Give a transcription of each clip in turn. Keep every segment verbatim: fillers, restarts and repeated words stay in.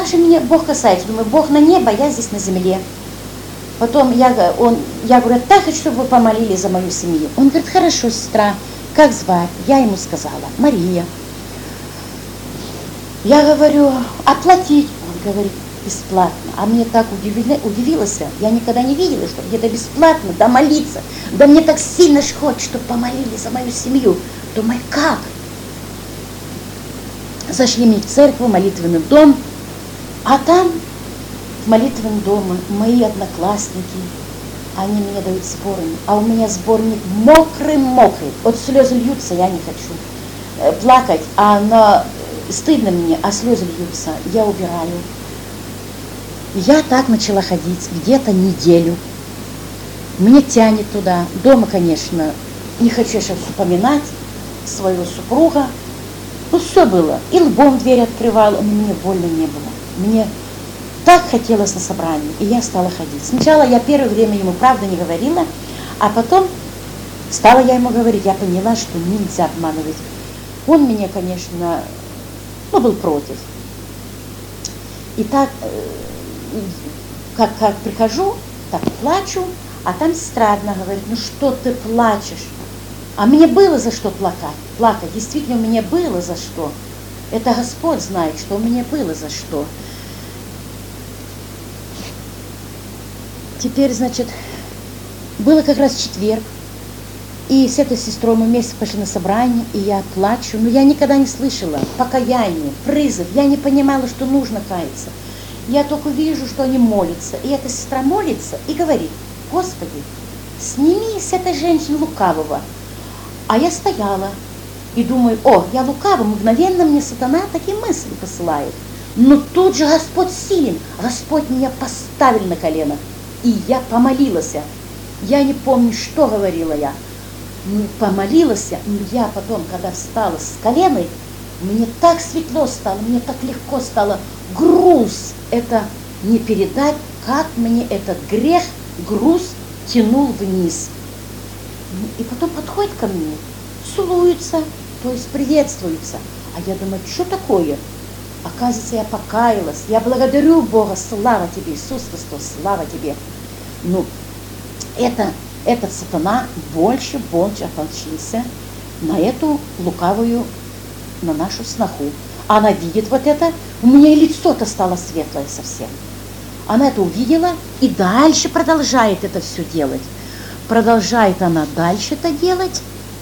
как же меня Бог касается? Думаю, Бог на небо, я здесь на земле. Потом я, он, я говорю, так хочу, чтобы вы помолились за мою семью. Он говорит, хорошо, сестра, как звать? Я ему сказала, Мария. Я говорю, оплатить. Он говорит, бесплатно. А мне так удивило, удивилась, я никогда не видела, что где-то бесплатно, да молиться. Да мне так сильно ж хочет, чтобы помолились за мою семью. Думаю, как? Зашли мы в церковь, молитвенный дом, а там в молитвенном доме мои одноклассники, они мне дают сборник, а у меня сборник мокрый-мокрый, вот слезы льются, я не хочу э, плакать, а на, стыдно мне, а слезы льются, я убираю. Я так начала ходить где-то неделю, мне тянет туда, дома, конечно, не хочу сейчас вспоминать своего супруга, ну все было, и лбом дверь открывала, но мне больно не было, мне так хотелось на собрании, и я стала ходить. Сначала я первое время ему правда не говорила, а потом стала я ему говорить, я поняла, что нельзя обманывать. Он меня, конечно, ну, был против. И так, как, как прихожу, так плачу, а там сестра одна говорит, ну что ты плачешь? А мне было за что плакать, плакать, действительно у меня было за что. Это Господь знает, что у меня было за что. Теперь, значит, было как раз четверг, и с этой сестрой мы вместе пошли на собрание, и я плачу, но я никогда не слышала покаяние, призыв, я не понимала, что нужно каяться. Я только вижу, что они молятся, и эта сестра молится и говорит, Господи, сними с этой женщины лукавого. А я стояла и думаю, о, я лукава, мгновенно мне сатана такие мысли посылает. Но тут же Господь силен, Господь меня поставил на колено. И я помолилась. Я не помню, что говорила я. Ну, помолилась, но я потом, когда встала с коленой, мне так светло стало, мне так легко стало. Груз, это не передать, как мне этот грех, груз тянул вниз. И потом подходит ко мне, целуется, то есть приветствуется. А я думаю, что такое? Оказывается, я покаялась. Я благодарю Бога. Слава тебе, Иисус Христос, слава тебе. Ну, это, этот сатана больше, больше ополчился на эту лукавую, на нашу сноху. Она видит вот это, у меня и лицо-то стало светлое совсем. Она это увидела и дальше продолжает это все делать. Продолжает она дальше это делать.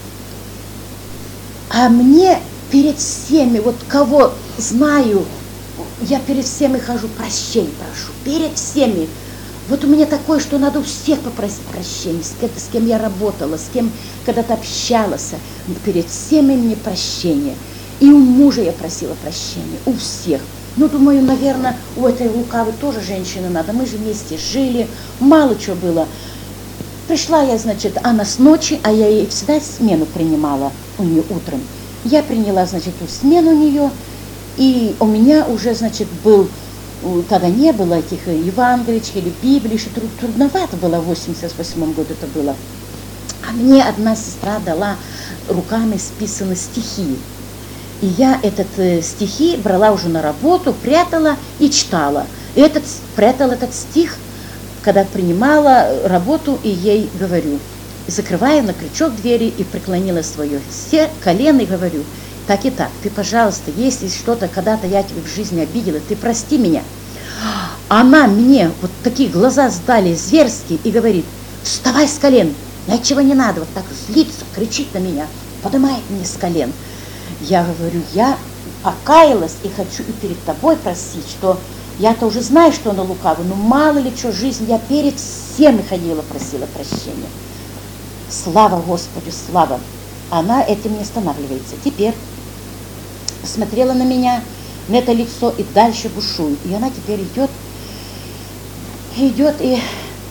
А мне перед всеми, вот кого знаю, я перед всеми хожу, прощения прошу, перед всеми. Вот у меня такое, что надо у всех попросить прощения, с кем, с кем я работала, с кем когда-то общалась, перед всеми мне прощения. И у мужа я просила прощения, у всех. Ну, думаю, наверное, у этой лукавой тоже женщины надо, мы же вместе жили, мало чего было. Пришла я, значит, она с ночи, а я ей всегда смену принимала у нее утром. Я приняла, значит, ту смену у нее, и у меня уже, значит, был, тогда не было этих евангеличек или Библии, что труд, трудновато было, в восемьдесят восьмом году это было. А мне одна сестра дала руками списаны стихи. И я этот э, стихи брала уже на работу, прятала и читала. И этот, прятала этот стих, когда принимала работу, и ей говорю, закрываю на крючок двери и преклонила свое все колено и говорю, так и так, ты, пожалуйста, если что-то, когда-то я тебя в жизни обидела, ты прости меня. Она мне вот такие глаза сдали зверские и говорит, вставай с колен, ничего не надо, вот так злится, кричит на меня, поднимает меня с колен. Я говорю, я покаялась и хочу и перед тобой просить, что я-то уже знаю, что она лукава, но мало ли что, жизнь, я перед всеми ходила, просила прощения. Слава Господу, слава. Она этим не останавливается. Теперь посмотрела на меня, на это лицо и дальше бушует. И она теперь идет, идет и...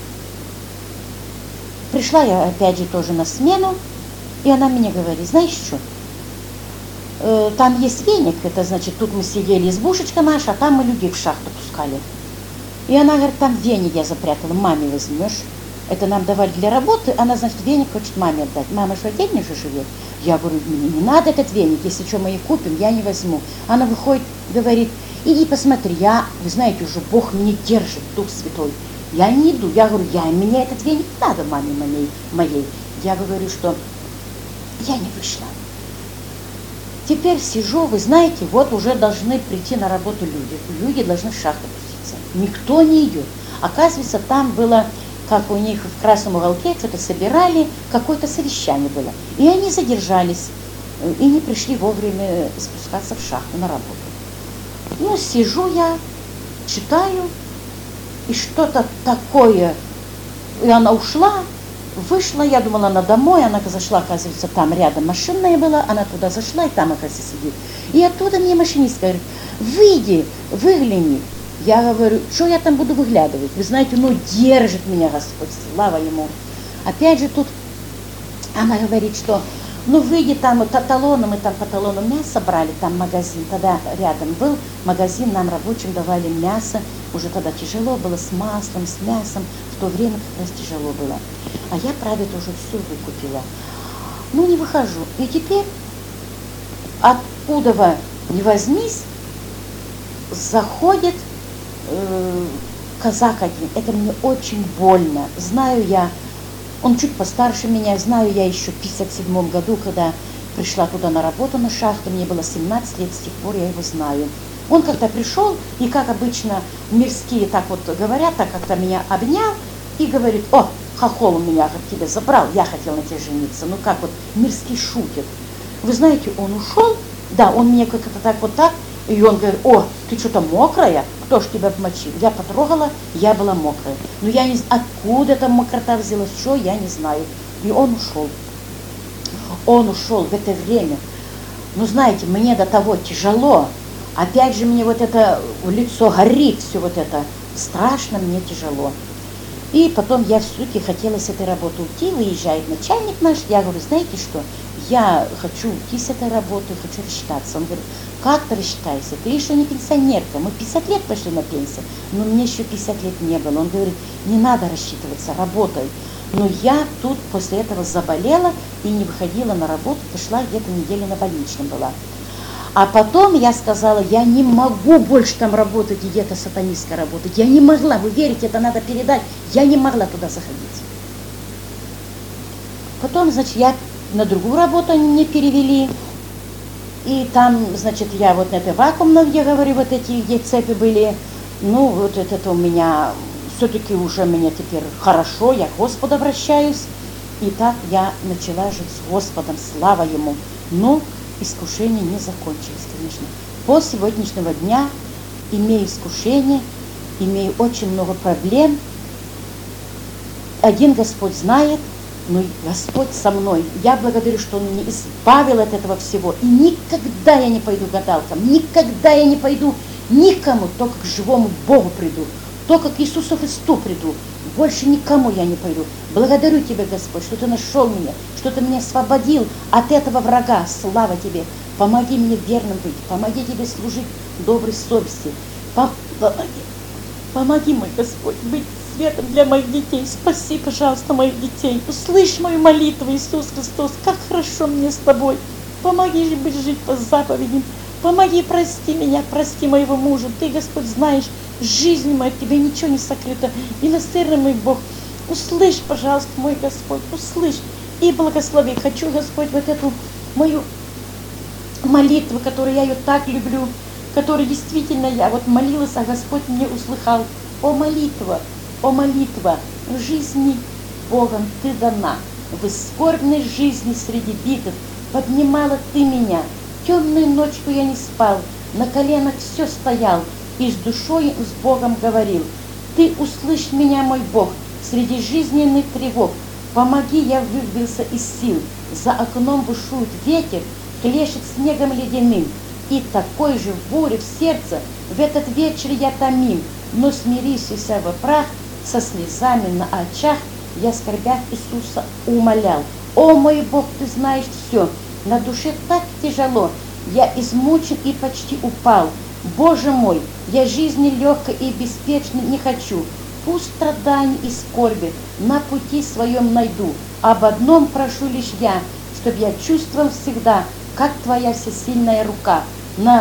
Пришла я опять же тоже на смену, и она мне говорит, знаешь что, э, там есть веник, это значит, тут мы сидели, избушечка наша, а там мы людей в шахту пускали. И она говорит, там веник я запрятала, маме возьмешь. Это нам давали для работы, она, значит, веник хочет маме отдать. Мама же отдельно же живет. Я говорю, мне не надо этот веник, если что, мы и купим, я не возьму. Она выходит, говорит, Иди посмотри, я, вы знаете, уже Бог меня держит, Дух Святой. Я не иду, я говорю, я, меня этот веник надо маме моей, моей. Я говорю, что я не вышла. Теперь сижу, вы знаете, вот уже должны прийти на работу люди. Люди должны в шахту пуститься. Никто не идет. Оказывается, там было, как у них в красном уголке, что-то собирали, какое-то совещание было. И они задержались, и не пришли вовремя спускаться в шахту на работу. Ну, сижу я, читаю, и что-то такое, и она ушла, вышла, я думала, она домой, она зашла, оказывается, там рядом машинная была, она туда зашла, и там, оказывается, сидит. И оттуда мне машинист говорит, выйди, выгляни. Я говорю, что я там буду выглядывать? Вы знаете, ну, держит меня Господь, слава Ему. Опять же, тут она говорит, что, ну, выйди там, по талону, мы там по талону мясо брали, там магазин, тогда рядом был магазин, нам рабочим давали мясо, уже тогда тяжело было с маслом, с мясом, в то время как раз тяжело было. А я, правда, уже все выкупила. Ну, не выхожу. И теперь, откуда ни возьмись, заходит э, казак один. Это мне очень больно. Знаю я, он чуть постарше меня, знаю я еще в пятьдесят седьмом году, когда пришла туда на работу, на шахту, мне было семнадцать лет, с тех пор я его знаю. Он как-то пришел, и как обычно мирские так вот говорят, так как-то меня обнял и говорит, о, хохол у меня к тебе забрал, я хотел на тебе жениться. Ну как вот мирский шутит. Вы знаете, он ушел, да, он мне как-то так вот так, и он говорит, о, ты что-то мокрая, кто ж тебя помочил? Я потрогала, я была мокрая. Но я не знаю, откуда эта мокрота взялась, что, я не знаю. И он ушел. Он ушел в это время. Ну знаете, мне до того тяжело. Опять же, мне вот это лицо горит, все вот это. Страшно, мне тяжело. И потом я все-таки хотела с этой работы уйти, выезжает начальник наш, я говорю, знаете что, я хочу уйти с этой работы, хочу рассчитаться. Он говорит, как ты рассчитайся, ты еще не пенсионерка, мы пятьдесят лет пошли на пенсию, но мне еще пятьдесят лет не было. Он говорит, не надо рассчитываться, работай. Но я тут после этого заболела и не выходила на работу, пошла где-то неделю на больничном была. А потом я сказала, я не могу больше там работать, и где-то сатанистка работать. Я не могла, вы верите, это надо передать. Я не могла туда заходить. Потом, значит, я на другую работу они мне перевели. И там, значит, я вот на этой вакуумной, где говорю, вот эти, где цепи были. Ну, вот это у меня, все-таки уже мне теперь хорошо, я к Господу обращаюсь. И так я начала жить с Господом, слава Ему. Но искушения не закончились, конечно. По сегодняшнего дня имею искушение, имею очень много проблем. Один Господь знает, но Господь со мной. Я благодарю, что Он меня избавил от этого всего. И никогда я не пойду к гадалкам, никогда я не пойду никому, только к живому Богу приду, только к Иисусу Христу приду. Больше никому я не пойду. Благодарю Тебя, Господь, что Ты нашел меня, что Ты меня освободил от этого врага. Слава Тебе. Помоги мне верным быть, помоги Тебе служить доброй совести. Помоги, помоги, мой Господь, быть светом для моих детей. Спаси, пожалуйста, моих детей. Услышь мою молитву, Иисус Христос, как хорошо мне с Тобой. Помоги же быть жить по заповедям. Помоги, прости меня, прости моего мужа. Ты, Господь, знаешь жизнь моя, от Тебя ничего не сокрыто. Милосердный мой Бог, услышь, пожалуйста, мой Господь, услышь и благослови. Хочу, Господь, вот эту мою молитву, которую я ее так люблю, которую действительно я вот молилась, а Господь мне услыхал. О, молитва, о, молитва, в жизни Богом Ты дана, в скорбной жизни среди битв поднимала Ты меня. Темную ночку я не спал, на коленах все стоял и с душой с Богом говорил. Ты услышь меня, мой Бог, среди жизненных тревог. Помоги, я выбился из сил. За окном бушует ветер, хлещет снегом ледяным. И такой же буря в сердце в этот вечер я томим. Но смирись вся во прах, со слезами на очах, я, скорбях Иисуса, умолял. О, мой Бог, Ты знаешь все, на душе так тяжело, я измучен и почти упал. Боже мой, я жизни легкой и беспечной не хочу. Пусть страдания и скорби на пути своем найду. Об одном прошу лишь я, чтоб я чувствовал всегда, как Твоя всесильная рука на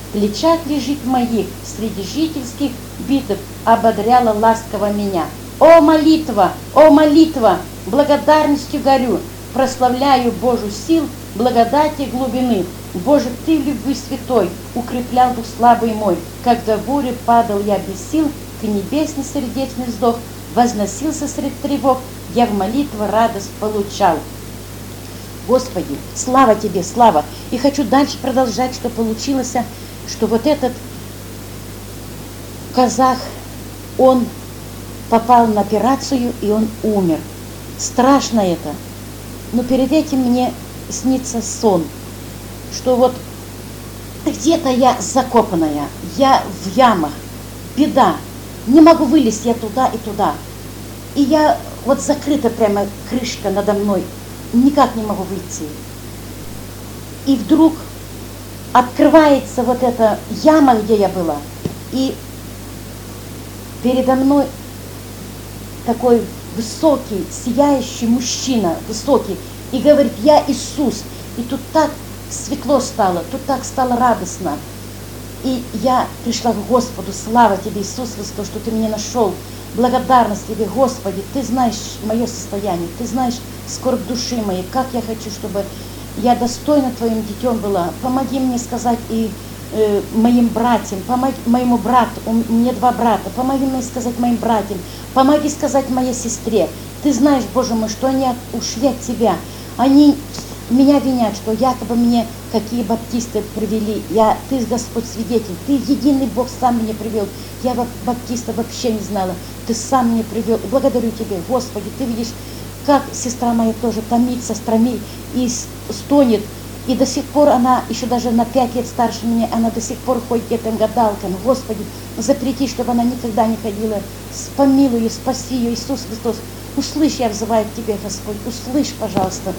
плечах лежит моих, среди жительских битв ободряла ласково меня. О молитва, о молитва, благодарностью горю, прославляю Божью сил, благодати глубины. Боже, Ты в любви святой укреплял дух слабый мой, когда в буре падал я без сил, Ты небесный сердечный вздох, возносился среди тревог, я в молитву радость получал. Господи, слава Тебе, слава! И хочу дальше продолжать, что получилось, что вот этот казах, он попал на операцию, и он умер. Страшно это. Но перед этим мне снится сон, что вот где-то я закопанная, я в ямах, беда, не могу вылезть я туда и туда. И я вот закрыта прямо крышка надо мной, никак не могу выйти. И вдруг открывается вот эта яма, где я была, и передо мной такой высокий, сияющий мужчина, высокий, и говорит: я Иисус. И тут так светло стало, тут так стало радостно. И я пришла к Господу: слава Тебе, Иисус Христос, что Ты меня нашел. Благодарность Тебе, Господи, Ты знаешь мое состояние, Ты знаешь скорбь души моей, как я хочу, чтобы я достойна Твоим детем была. Помоги мне сказать и э, моим братьям, помоги моему брату, у меня два брата, помоги мне сказать моим братьям, помоги сказать моей сестре. Ты знаешь, Боже мой, что они ушли от Тебя. Они меня винят, что якобы мне какие баптисты привели. Я, Ты, Господь, свидетель, Ты единый Бог сам меня привел. Я баптиста вообще не знала. Ты сам меня привел. И благодарю Тебе, Господи, Ты видишь, как сестра моя тоже томится, стромит и стонет. И до сих пор она, еще даже на пять лет старше меня, она до сих пор ходит к этим гадалкам. Господи, запрети, чтобы она никогда не ходила. Помилуй ее, спаси ее, Иисус Христос. Услышь, я взываю к Тебе, Господь, услышь, пожалуйста.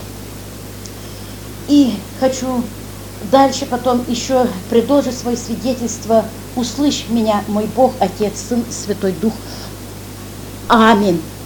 И хочу дальше потом еще продолжить свое свидетельство. Услышь меня, мой Бог, Отец, Сын, Святой Дух. Аминь.